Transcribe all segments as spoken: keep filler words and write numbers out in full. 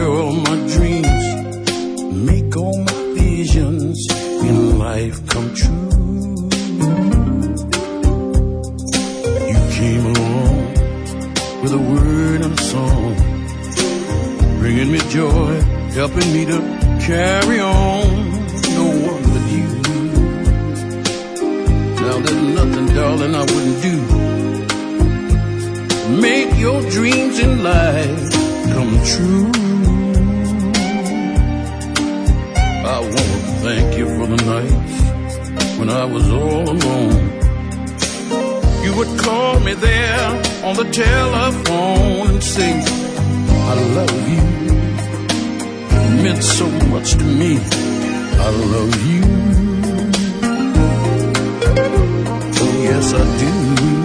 share all my dreams, make all my visions in life come true. You came along with a word and a song, bringing me joy, helping me to carry on. No one but you. Now there's nothing, darling, I wouldn't do. Make your dreams in life come true. I want to thank you for the nights when I was all alone. You would call me there on the telephone and say, I love you. It meant so much to me. I love you. Oh yes, I do.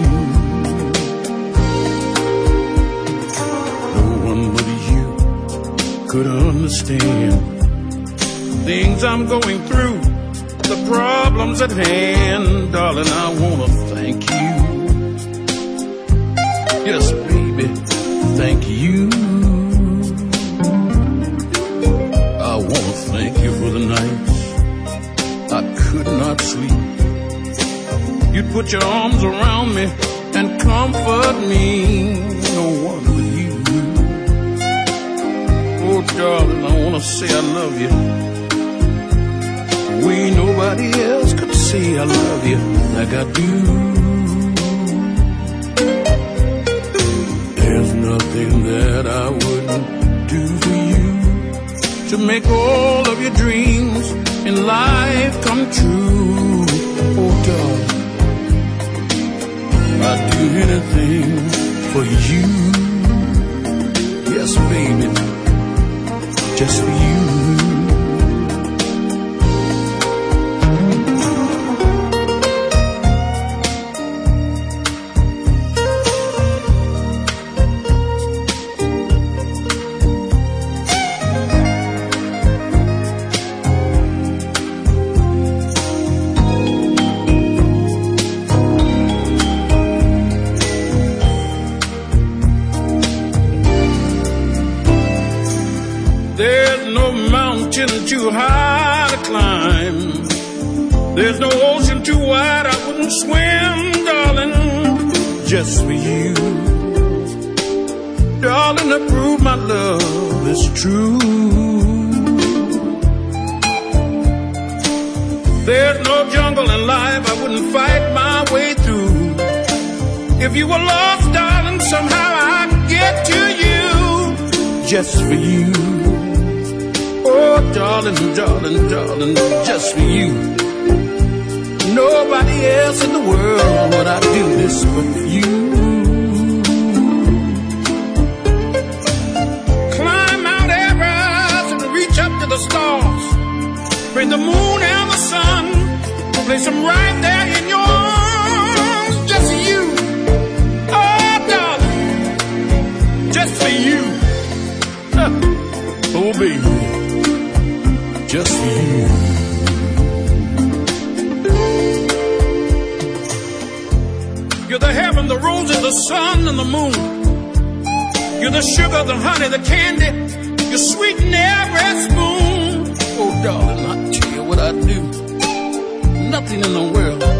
No one but you could understand things I'm going through, the problems at hand. Darling, I want to thank you. Yes, baby, thank you. I want to thank you for the nights I could not sleep. You'd put your arms around me and comfort me. No one but you. Oh, darling, I want to say I love you. We nobody else could say I love you like I do. There's nothing that I wouldn't do for you to make all of your dreams in life come true. Oh, darling, I'd do anything for you. Yes, baby, just for you. Too high to climb. There's no ocean too wide I wouldn't swim, darling, just for you. Darling, to prove my love is true. There's no jungle in life I wouldn't fight my way through. If you were lost, darling, somehow I'd get to you, just for you. Oh, darling, darling, darling, just for you. Nobody else in the world would I do this but for you. Climb Mount Everest and reach up to the stars. Bring the moon and the sun, place them right there in your arms, just for you. Oh, darling, just for you. Oh, baby, just for you. You're the heaven, the roses, the sun, and the moon. You're the sugar, the honey, the candy. You're sweet in every spoon. Oh, darling, I tell you what I'd do. Nothing in the world